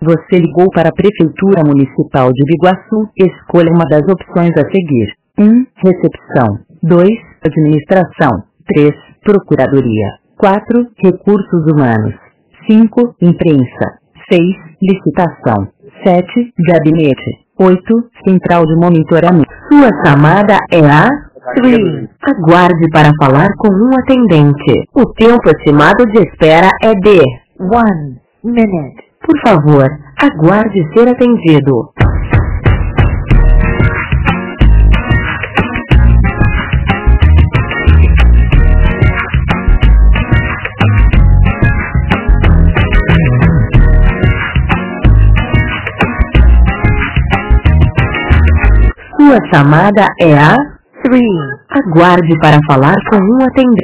Você ligou para a Prefeitura Municipal de Biguaçu. Escolha uma das opções a seguir. 1. Recepção. 2. Administração. 3. Procuradoria. 4. Recursos humanos. 5. Imprensa. 6. Licitação. 7. Gabinete. 8. Central de monitoramento. Sua chamada é a 3. Aguarde para falar com um atendente. O tempo estimado de espera é de 1 minute. Por favor, aguarde ser atendido. Sua chamada é a 3. Aguarde para falar com um atendente.